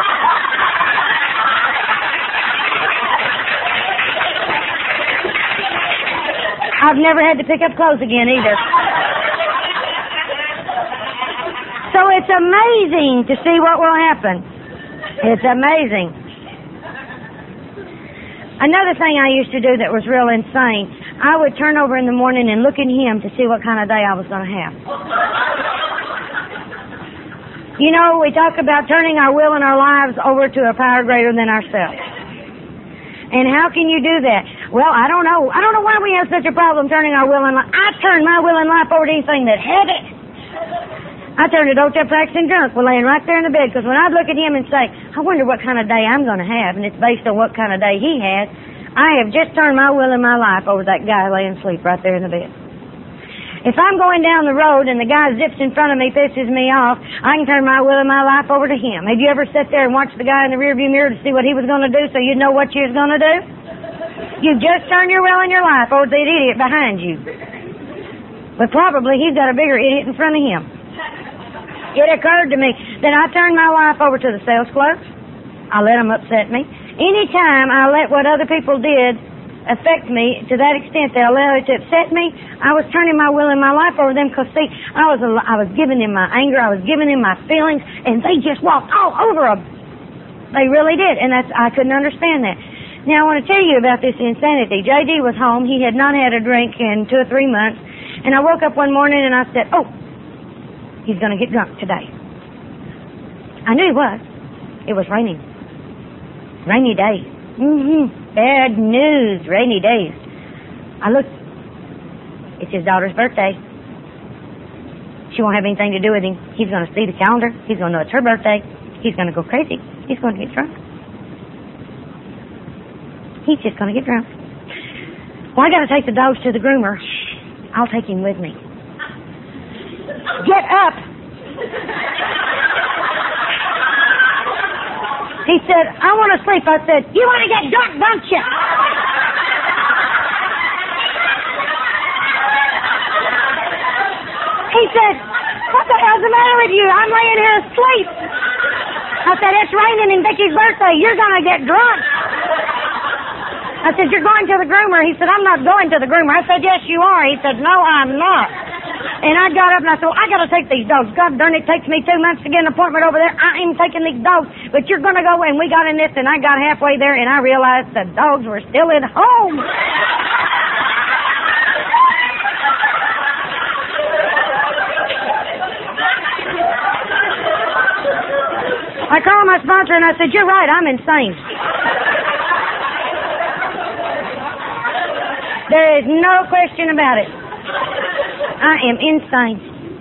I've never had to pick up clothes again either. So it's amazing to see what will happen. It's amazing. Another thing I used to do that was real insane, I would turn over in the morning and look at him to see what kind of day I was going to have. You know, we talk about turning our will and our lives over to a power greater than ourselves. And how can you do that? Well, I don't know. I don't know why we have such a problem turning our will and life. I turn my will and life over to anything that had it. I turned it over to a practicing drunk. We're laying right there in the bed, because when I look at him and say, I wonder what kind of day I'm going to have, and it's based on what kind of day he has, I have just turned my will and my life over to that guy laying asleep right there in the bed. If I'm going down the road and the guy zips in front of me, pisses me off, I can turn my will and my life over to him. Have you ever sat there and watched the guy in the rearview mirror to see what he was going to do so you'd know what you was going to do? You just turn your will and your life over to the idiot behind you. But probably he's got a bigger idiot in front of him. It occurred to me that I turned my life over to the sales clerks. I let them upset me. Anytime I let what other people did affect me to that extent that I allowed it to upset me, I was turning my will and my life over them, because see, I was giving them my anger, I was giving them my feelings, and they just walked all over them. They really did, and I couldn't understand that. Now I want to tell you about this insanity. J.D. was home. He had not had a drink in 2 or 3 months, and I woke up one morning and I said, oh, he's going to get drunk today. I knew he was. It was raining. Rainy day. Bad news, rainy days. I looked. It's his daughter's birthday. She won't have anything to do with him. He's going to see the calendar. He's going to know it's her birthday. He's going to go crazy. He's going to get drunk. He's just going to get drunk. Well, I got to take the dogs to the groomer. I'll take him with me. Get up! He said, I want to sleep. I said, you want to get drunk, don't you? He said, what the hell's the matter with you? I'm laying here asleep. I said, it's raining in Vicky's birthday. You're going to get drunk. I said, you're going to the groomer. He said, I'm not going to the groomer. I said, yes, you are. He said, no, I'm not. And I got up and I said, well, I got to take these dogs. God darn it, takes me 2 months to get an appointment over there. I ain't taking these dogs, but you're going to go. And we got in this, and I got halfway there, and I realized the dogs were still at home. I called my sponsor and I said, you're right, I'm insane. There is no question about it. I am insane.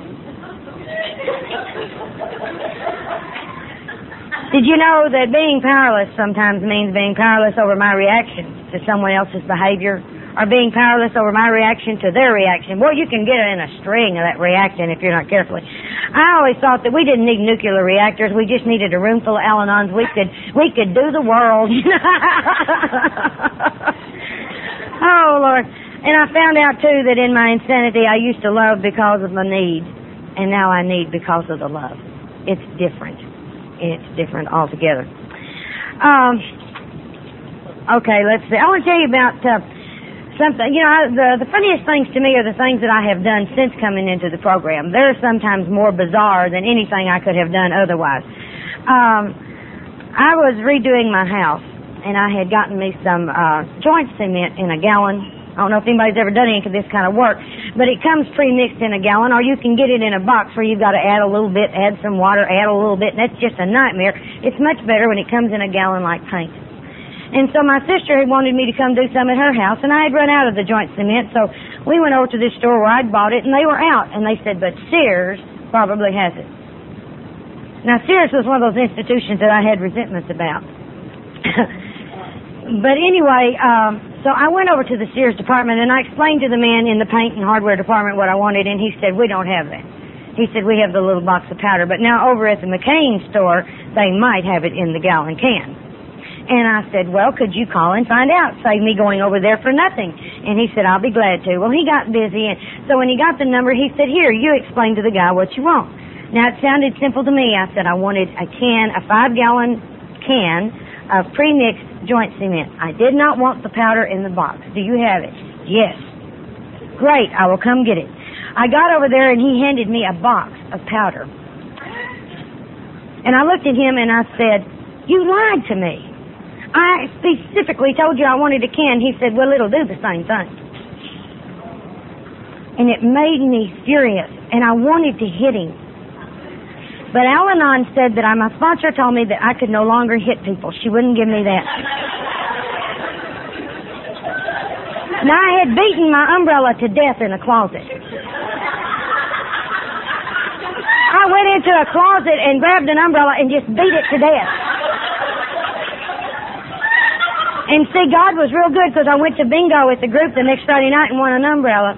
Did you know that being powerless sometimes means being powerless over my reaction to someone else's behavior, or being powerless over my reaction to their reaction? Well, you can get in a string of that reaction if you're not careful. I always thought that we didn't need nuclear reactors. We just needed a room full of Al-Anons. We could do the world. Oh, Lord. And I found out, too, that in my insanity, I used to love because of the need, and now I need because of the love. It's different. It's different altogether. Okay, let's see. I want to tell you about something. You know, the funniest things to me are the things that I have done since coming into the program. They're sometimes more bizarre than anything I could have done otherwise. I was redoing my house, and I had gotten me some joint cement in a gallon. I don't know if anybody's ever done any of this kind of work, but it comes pre-mixed in a gallon, or you can get it in a box where you've got to add a little bit, add some water, add a little bit, and that's just a nightmare. It's much better when it comes in a gallon like paint. And so my sister had wanted me to come do some at her house, and I had run out of the joint cement, so we went over to this store where I'd bought it, and they were out, and they said, but Sears probably has it. Now, Sears was one of those institutions that I had resentments about. But anyway, so I went over to the Sears department, and I explained to the man in the paint and hardware department what I wanted, and he said, we don't have that. He said, we have the little box of powder, but now over at the McCain store, they might have it in the gallon can. And I said, well, could you call and find out? Save me going over there for nothing. And he said, I'll be glad to. Well, he got busy, and so when he got the number, he said, here, you explain to the guy what you want. Now, it sounded simple to me. I said I wanted a 5-gallon can of pre-mixed joint cement. I did not want the powder in the box. Do you have it? Yes. Great, I will come get it. I got over there and he handed me a box of powder. And I looked at him and I said, you lied to me. I specifically told you I wanted a can. He said, well, it'll do the same thing. And it made me furious, and I wanted to hit him. But Al-Anon said that my sponsor told me that I could no longer hit people. She wouldn't give me that. Now, I had beaten my umbrella to death in a closet. I went into a closet and grabbed an umbrella and just beat it to death. And see, God was real good because I went to bingo with the group the next Friday night and won an umbrella.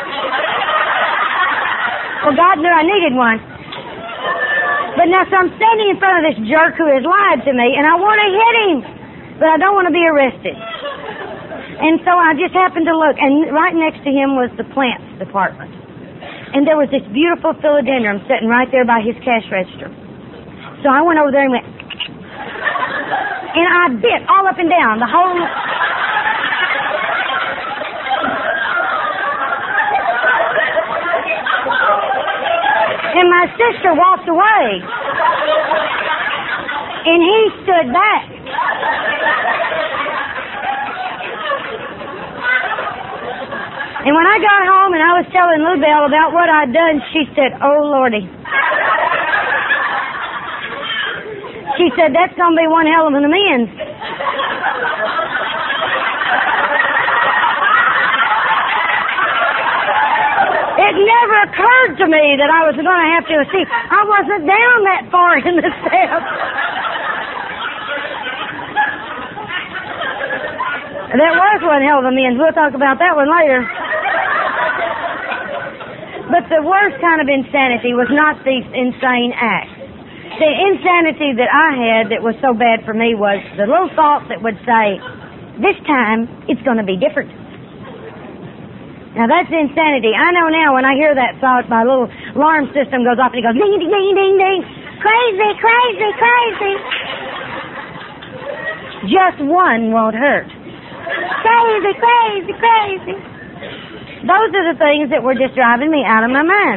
Well, God knew I needed one. But now, so I'm standing in front of this jerk who has lied to me, and I want to hit him, but I don't want to be arrested. And so I just happened to look, and right next to him was the plants department. And there was this beautiful philodendron sitting right there by his cash register. So I went over there and went, and I bit all up and down the whole... And my sister walked away. And he stood back. And when I got home and I was telling Lou Bell about what I'd done, she said, "Oh, Lordy." She said, "That's going to be one hell of an amends." It never occurred to me that I was going to have to see. I wasn't down that far in the steps. That was one hell of amends. We'll talk about that one later. But the worst kind of insanity was not these insane acts. The insanity that I had that was so bad for me was the little thought that would say, "This time it's going to be different." Now that's insanity. I know now when I hear that thought, my little alarm system goes off and it goes ding, ding, ding, ding, ding. Crazy, crazy, crazy. Just one won't hurt. Crazy, crazy, crazy. Those are the things that were just driving me out of my mind.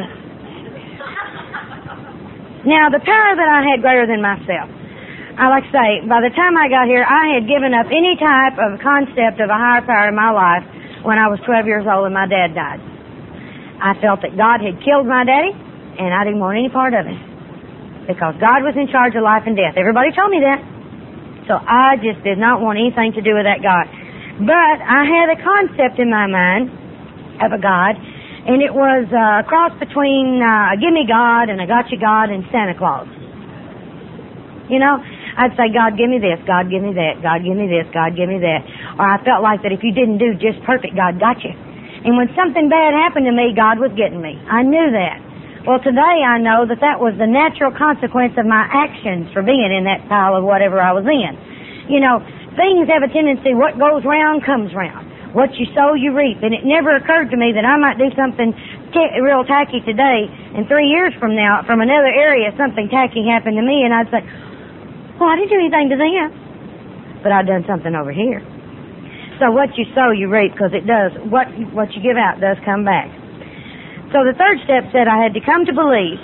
Now, the power that I had greater than myself. I like to say, by the time I got here, I had given up any type of concept of a higher power in my life when I was 12 years old and my dad died. I felt that God had killed my daddy, and I didn't want any part of him. Because God was in charge of life and death. Everybody told me that. So I just did not want anything to do with that God. But I had a concept in my mind of a God, and it was a cross between a gimme God and a gotcha God and Santa Claus. You know, I'd say, "God, give me this, God, give me that, God, give me this, God, give me that." Or I felt like that if you didn't do just perfect, God got you. And when something bad happened to me, God was getting me. I knew that. Well, today I know that that was the natural consequence of my actions for being in that pile of whatever I was in. You know, things have a tendency, what goes round comes round. What you sow, you reap. And it never occurred to me that I might do something real tacky today, and 3 years from now, from another area, something tacky happened to me, and I'd say, "Well, I didn't do anything to them, but I've done something over here." So what you sow, you reap, because it does. What you give out does come back. So the third step said I had to come to believe.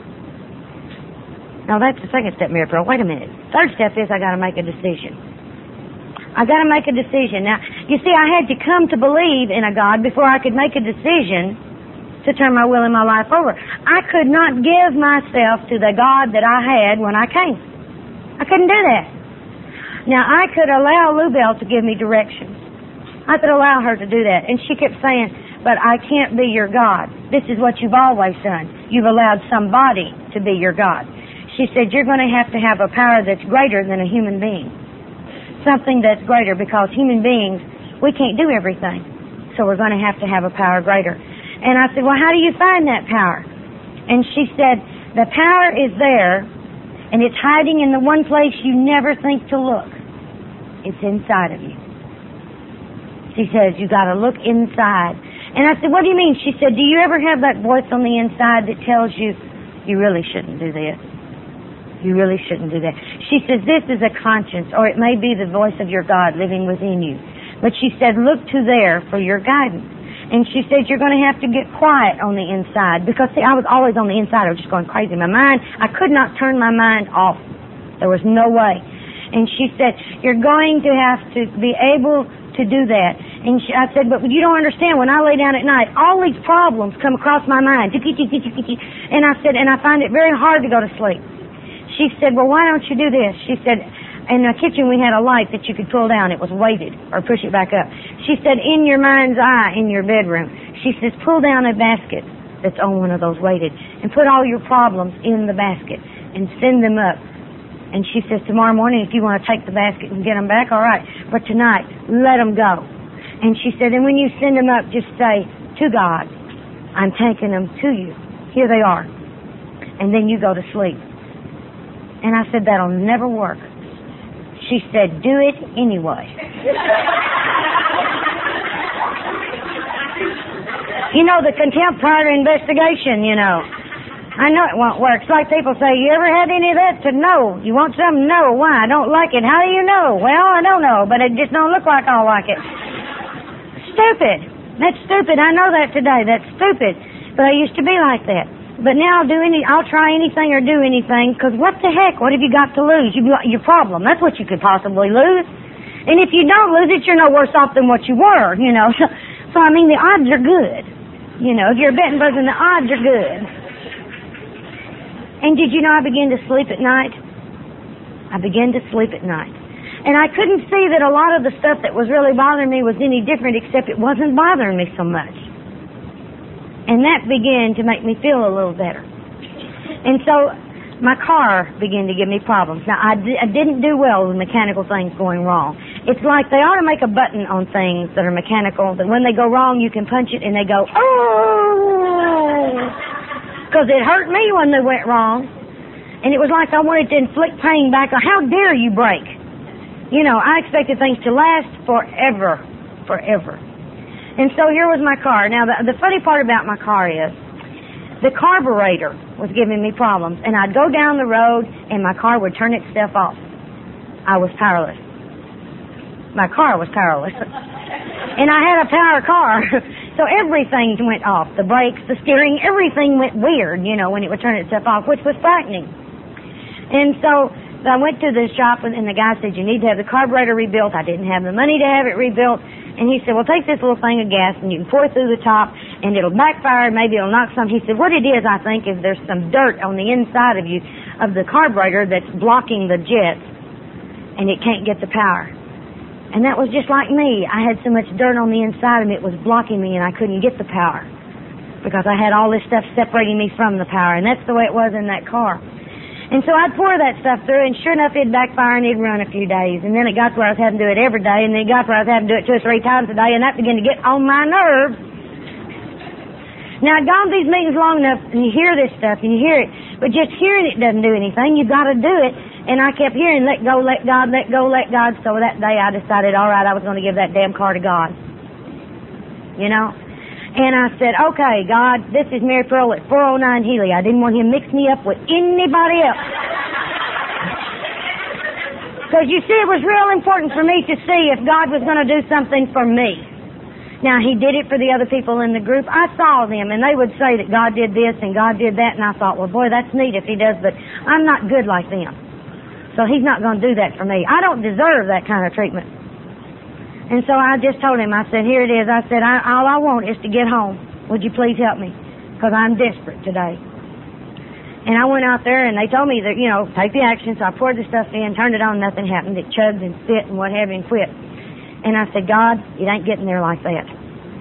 Now that's the second step, Mary Pearl. Wait a minute. Third step is I got to make a decision. I got to make a decision. Now, you see, I had to come to believe in a God before I could make a decision to turn my will and my life over. I could not give myself to the God that I had when I came. I couldn't do that. Now, I could allow Lou Bell to give me directions. I could allow her to do that. And she kept saying, "But I can't be your God. This is what you've always done. You've allowed somebody to be your God." She said, "You're going to have a power that's greater than a human being. Something that's greater, because human beings, we can't do everything. So we're going to have a power greater." And I said, "Well, how do you find that power?" And she said, "The power is there, and it's hiding in the one place you never think to look. It's inside of you." She says, "You got to look inside." And I said, "What do you mean?" She said, "Do you ever have that voice on the inside that tells you, you really shouldn't do this? You really shouldn't do that?" She says, "This is a conscience, or it may be the voice of your God living within you." But she said, "Look to there for your guidance." And she said, "You're going to have to get quiet on the inside." Because, see, I was always on the inside. I was just going crazy. My mind, I could not turn my mind off. There was no way. And she said, "You're going to have to be able to do that. And I said, but you don't understand. When I lay down at night, all these problems come across my mind. And I said, and I find it very hard to go to sleep. She said, well, why don't you do this? She said, in the kitchen we had a light that you could pull down. It was weighted, or push it back up. She said, in your mind's eye, in your bedroom, she says, pull down a basket that's on one of those weighted and put all your problems in the basket and send them up. And she says, tomorrow morning, if you want to take the basket and get them back, all right. But tonight, let them go. And she said, and when you send them up, just say, to God, I'm taking them to you. Here they are. And then you go to sleep. And I said, that'll never work. She said, do it anyway. You know, the contempt prior to investigation, you know. I know it won't work. It's like people say, you ever had any of that? To know. You want something? No. Why? I don't like it. How do you know? Well, I don't know, but it just don't look like I'll like it. Stupid. That's stupid. I know that today. That's stupid. But I used to be like that. But now I'll try anything or do anything, because what the heck? What have you got to lose? Your problem. That's what you could possibly lose. And if you don't lose it, you're no worse off than what you were, you know. So I mean, the odds are good. You know, if you're a betting person, the odds are good. And did you know I began to sleep at night? I began to sleep at night. And I couldn't see that a lot of the stuff that was really bothering me was any different, except it wasn't bothering me so much. And that began to make me feel a little better. And so my car began to give me problems. Now, I didn't do well with mechanical things going wrong. It's like they ought to make a button on things that are mechanical, that when they go wrong, you can punch it and they go, oh! Because it hurt me when they went wrong. And it was like I wanted to inflict pain back. How dare you break? You know, I expected things to last forever. Forever. And so here was my car. Now, the funny part about my car is the carburetor was giving me problems. And I'd go down the road and my car would turn itself off. I was powerless. My car was powerless. And I had a power car. So everything went off. The brakes, the steering, everything went weird, you know, when it would turn itself off, which was frightening. And so I went to the shop and the guy said, you need to have the carburetor rebuilt. I didn't have the money to have it rebuilt. And he said, well, take this little thing of gas and you can pour it through the top and it'll backfire. Maybe it'll knock something. He said, what it is, I think, is there's some dirt on the inside of the carburetor that's blocking the jets and it can't get the power. And that was just like me. I had so much dirt on the inside of me, it was blocking me and I couldn't get the power because I had all this stuff separating me from the power. And that's the way it was in that car. And so I'd pour that stuff through, and sure enough, it'd backfire and it'd run a few days. And then it got to where I was having to do it every day, and then it got to where I was having to do it 2 or 3 times a day, and that began to get on my nerves. Now, I'd gone to these meetings long enough, and you hear this stuff, and you hear it, but just hearing it doesn't do anything. You've got to do it. And I kept hearing, let go, let God, let go, let God. So that day I decided, all right, I was going to give that damn car to God. You know? And I said, okay, God, this is Mary Pearl at 409 Healy. I didn't want him to mix me up with anybody else. Because you see, it was real important for me to see if God was going to do something for me. Now, he did it for the other people in the group. I saw them, and they would say that God did this and God did that, and I thought, well, boy, that's neat if he does, but I'm not good like them. So he's not going to do that for me. I don't deserve that kind of treatment. And so I just told him, I said, here it is. I said, all I want is to get home. Would you please help me? Because I'm desperate today. And I went out there, and they told me that, you know, take the action. So I poured the stuff in, turned it on, nothing happened. It chugged and spit and what have you and quit. And I said, God, it ain't getting there like that.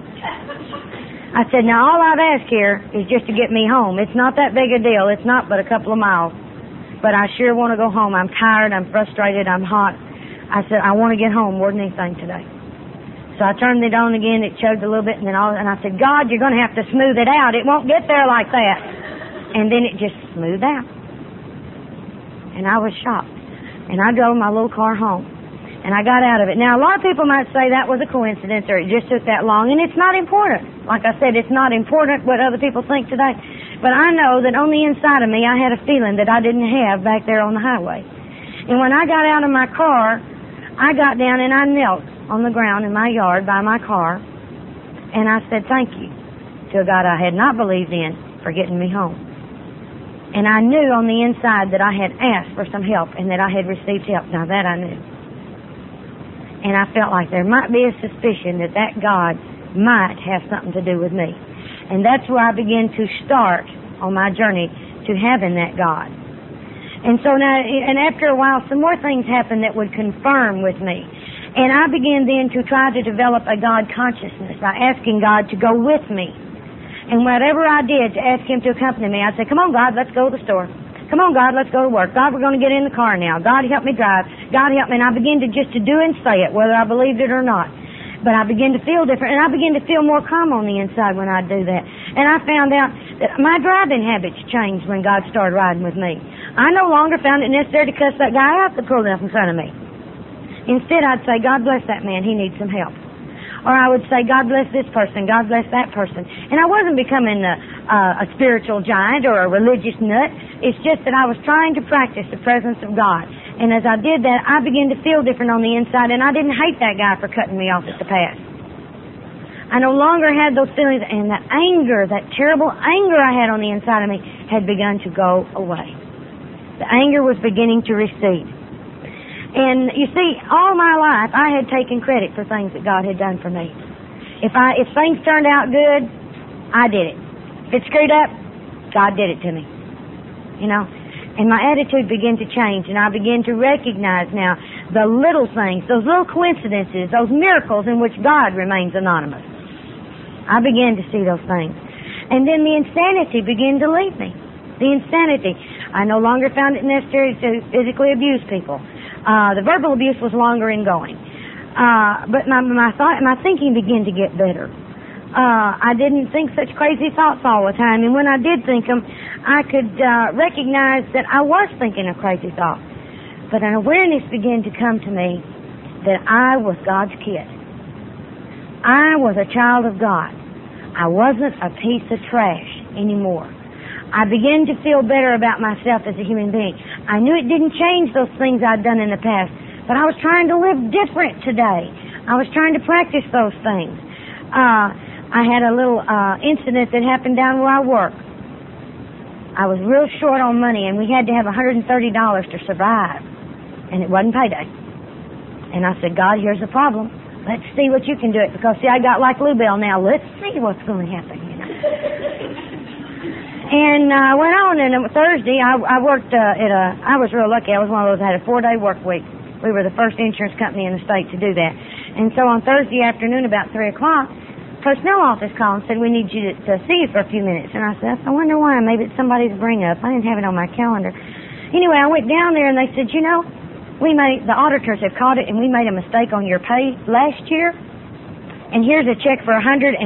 I said, now all I've asked here is just to get me home. It's not that big a deal. It's not but a couple of miles. But I sure want to go home. I'm tired. I'm frustrated. I'm hot. I said, I want to get home more than anything today. So I turned it on again. It chugged a little bit, and I said, God, you're going to have to smooth it out. It won't get there like that. And then it just smoothed out. And I was shocked. And I drove my little car home. And I got out of it. Now, a lot of people might say that was a coincidence or it just took that long. And it's not important. Like I said, it's not important what other people think today. But I know that on the inside of me, I had a feeling that I didn't have back there on the highway. And when I got out of my car, I got down and I knelt on the ground in my yard by my car. And I said, thank you to a God I had not believed in for getting me home. And I knew on the inside that I had asked for some help and that I had received help. Now that I knew. And I felt like there might be a suspicion that that God might have something to do with me. And that's where I began to start on my journey to having that God. And so now, and after a while, some more things happened that would confirm with me. And I began then to try to develop a God consciousness by asking God to go with me. And whatever I did to ask Him to accompany me, I'd say, come on, God, let's go to the store. Come on, God, let's go to work. God, we're going to get in the car now. God, help me drive. God, help me. And I began to just to do and say it, whether I believed it or not. But I began to feel different, and I began to feel more calm on the inside when I do that. And I found out that my driving habits changed when God started riding with me. I no longer found it necessary to cuss that guy out that pulled up in front of me. Instead, I'd say, God bless that man. He needs some help. Or I would say, God bless this person. God bless that person. And I wasn't becoming a spiritual giant or a religious nut. It's just that I was trying to practice the presence of God. And as I did that, I began to feel different on the inside, and I didn't hate that guy for cutting me off at the pass. I no longer had those feelings, and that anger, that terrible anger I had on the inside of me, had begun to go away. The anger was beginning to recede. And you see, all my life, I had taken credit for things that God had done for me. If things turned out good, I did it. If it screwed up, God did it to me. You know? And my attitude began to change, and I began to recognize now the little things, those little coincidences, those miracles in which God remains anonymous. I began to see those things. And then the insanity began to leave me. The insanity. I no longer found it necessary to physically abuse people. The verbal abuse was longer in going. But my thinking began to get better. I didn't think such crazy thoughts all the time, and when I did think them, I could recognize that I was thinking a crazy thought. But an awareness began to come to me that I was God's kid. I was a child of God. I wasn't a piece of trash anymore. I began to feel better about myself as a human being. I knew it didn't change those things I'd done in the past, but I was trying to live different today. I was trying to practice those things. I had a little incident that happened down where I work. I was real short on money, and we had to have $130 to survive, and it wasn't payday. And I said, God, here's the problem. Let's see what you can do it, because, see, I got like Lou Bell now. Let's see what's going to happen, you know. And I went on, and Thursday, I worked I was real lucky. I was one of those that had a 4-day work week. We were the first insurance company in the state to do that. And so on Thursday afternoon, about 3 o'clock, personnel office called and said, we need you to see you for a few minutes. And I said, I wonder why. Maybe it's somebody's bring up. I didn't have it on my calendar. Anyway, I went down there, and they said, you know, the auditors have caught it, and we made a mistake on your pay last year, and here's a check for $140.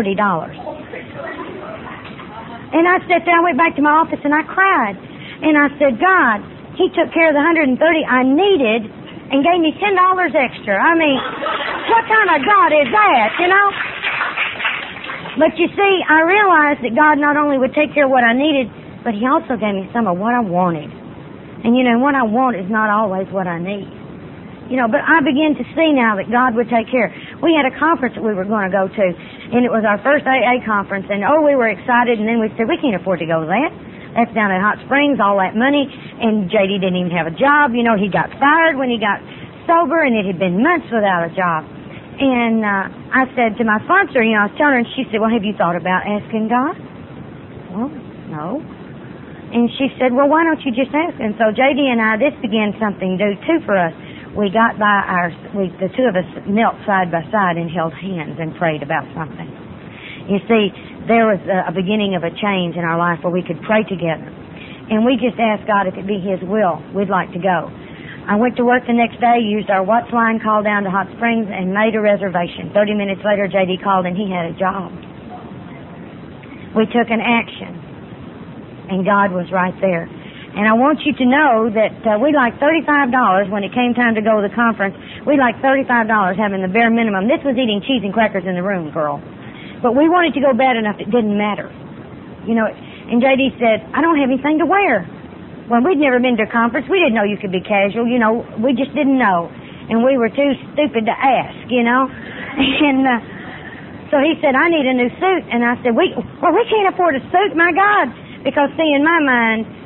And I sat there, I went back to my office, and I cried. And I said, God, He took care of the $130 I needed and gave me $10 extra. I mean, what kind of God is that, you know? But you see, I realized that God not only would take care of what I needed, but He also gave me some of what I wanted. And you know, what I want is not always what I need. You know, but I began to see now that God would take care. We had a conference that we were going to go to, and it was our first AA conference, and we were excited, and then we said, we can't afford to go to that. That's down at Hot Springs, all that money, and JD didn't even have a job. You know, he got fired when he got sober, and it had been months without a job. And I said to my sponsor, you know, I was telling her, and she said, well, have you thought about asking God? Well, no. And she said, well, why don't you just ask? And so JD and I, this began something new, too, for us. We got by the two of us knelt side by side and held hands and prayed about something. You see, there was a beginning of a change in our life where we could pray together. And we just asked God if it be His will, we'd like to go. I went to work the next day, used our Watts line, called down to Hot Springs, and made a reservation. 30 minutes later, JD called, and he had a job. We took an action, and God was right there. And I want you to know that we like $35 when it came time to go to the conference. We like $35 having the bare minimum. This was eating cheese and crackers in the room, girl. But we wanted to go bad enough it didn't matter. You know, and JD said, I don't have anything to wear. Well, we'd never been to a conference. We didn't know you could be casual. You know, we just didn't know. And we were too stupid to ask, you know. And so he said, I need a new suit. And I said, we can't afford a suit, my God. Because, see, in my mind,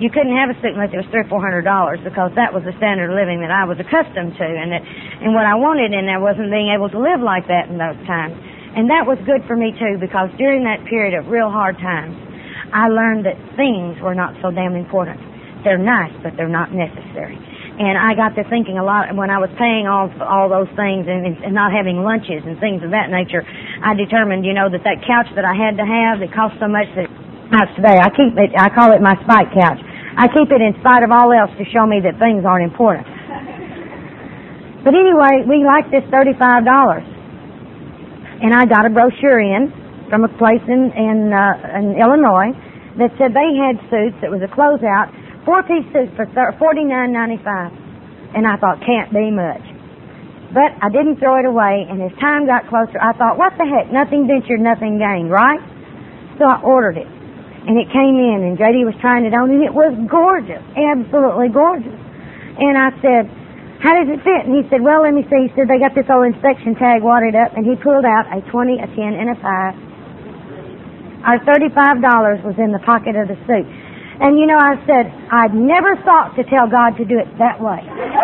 You couldn't have a suit unless it was $300 or $400 because that was the standard of living that I was accustomed to, and what I wanted in there wasn't being able to live like that in those times. And that was good for me too, because during that period of real hard times, I learned that things were not so damn important. They're nice, but they're not necessary. And I got to thinking a lot when I was paying all those things and not having lunches and things of that nature. I determined, that couch that I had to have that cost so much that today I keep it. I call it my spite couch. I keep it in spite of all else to show me that things aren't important. But anyway, we liked this $35, and I got a brochure in from a place in Illinois that said they had suits that was a closeout, 4-piece suit for $49.95, and I thought, can't be much. But I didn't throw it away, and as time got closer, I thought, what the heck, nothing ventured, nothing gained, right? So I ordered it, and it came in, and J.D. was trying it on, and it was gorgeous, absolutely gorgeous. And I said, how does it fit? And he said, well, let me see. He said, they got this old inspection tag wadded up, and he pulled out a 20, a 10, and a 5. Our $35 was in the pocket of the suit. And I said, I'd never thought to tell God to do it that way.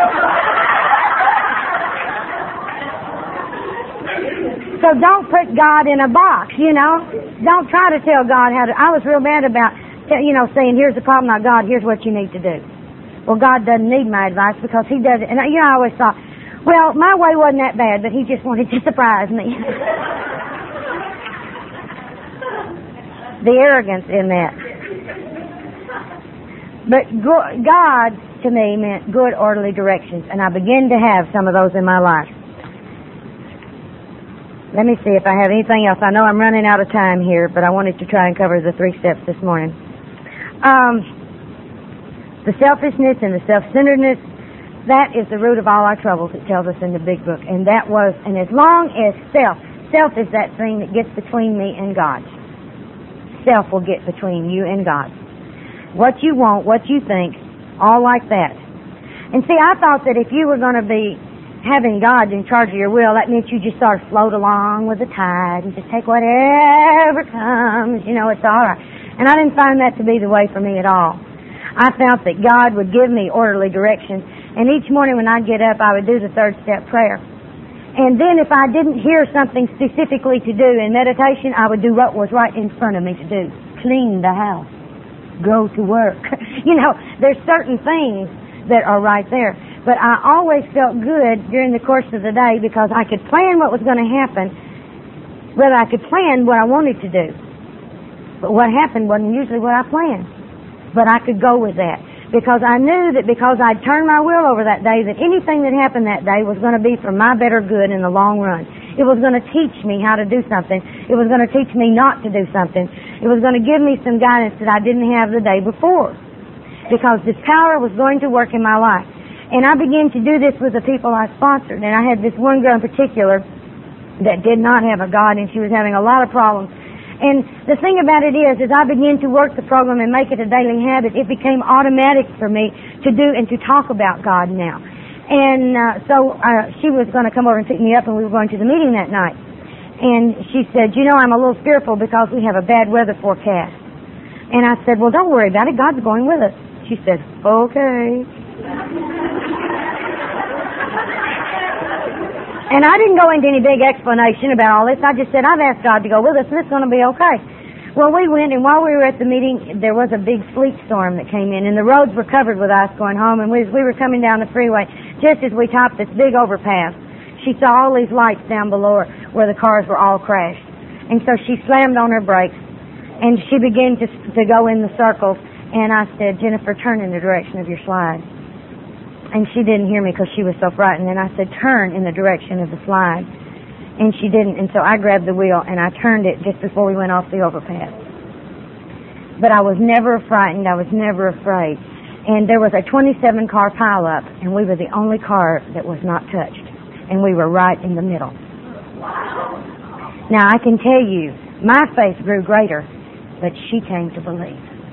So don't put God in a box, Don't try to tell God how to. I was real bad about, saying, here's the problem, not God, here's what you need to do. Well, God doesn't need my advice because He does it. And, I always thought, well, my way wasn't that bad, but He just wanted to surprise me. The arrogance in that. But God, to me, meant good, orderly directions, and I begin to have some of those in my life. Let me see if I have anything else. I know I'm running out of time here, but I wanted to try and cover the 3 steps this morning. The selfishness and the self-centeredness, that is the root of all our troubles, it tells us in the big book. And as long as self is that thing that gets between me and God. Self will get between you and God. What you want, what you think, all like that. And see, I thought that if you were going to be having God in charge of your will, that meant you just sort of float along with the tide and just take whatever comes, it's all right. And I didn't find that to be the way for me at all. I felt that God would give me orderly directions, and each morning when I'd get up, I would do the 3rd step prayer. And then if I didn't hear something specifically to do in meditation, I would do what was right in front of me to do. Clean the house. Go to work. There's certain things that are right there. But I always felt good during the course of the day because I could plan what was going to happen, whether I could plan what I wanted to do. But what happened wasn't usually what I planned. But I could go with that because I knew that because I'd turned my will over that day, that anything that happened that day was going to be for my better good in the long run. It was going to teach me how to do something. It was going to teach me not to do something. It was going to give me some guidance that I didn't have the day before because this power was going to work in my life. And I began to do this with the people I sponsored. And I had this one girl in particular that did not have a God, and she was having a lot of problems. And the thing about it is I began to work the program and make it a daily habit. It became automatic for me to do and to talk about God now. And so she was going to come over and pick me up, and we were going to the meeting that night. And she said, I'm a little fearful because we have a bad weather forecast. And I said, well, don't worry about it. God's going with us. She said, okay. And I didn't go into any big explanation about all this. I just said, I've asked God to go with us, and it's going to be okay. Well, we went, and while we were at the meeting, there was a big sleet storm that came in, and the roads were covered with ice going home, and we were coming down the freeway. Just as we topped this big overpass, she saw all these lights down below her where the cars were all crashed. And so she slammed on her brakes, and she began to go in the circles, and I said, Jennifer, turn in the direction of your slide. And she didn't hear me because she was so frightened. And I said, turn in the direction of the slide. And she didn't. And so I grabbed the wheel and I turned it just before we went off the overpass. But I was never frightened. I was never afraid. And there was a 27-car pileup, and we were the only car that was not touched. And we were right in the middle. Now, I can tell you, my faith grew greater, but she came to believe.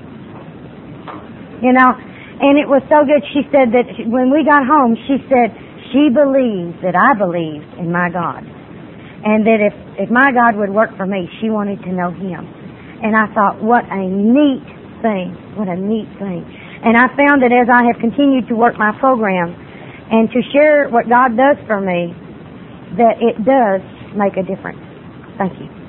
And it was so good. She said that when we got home, she said she believed that I believed in my God. And that if my God would work for me, she wanted to know Him. And I thought, what a neat thing. What a neat thing. And I found that as I have continued to work my program and to share what God does for me, that it does make a difference. Thank you.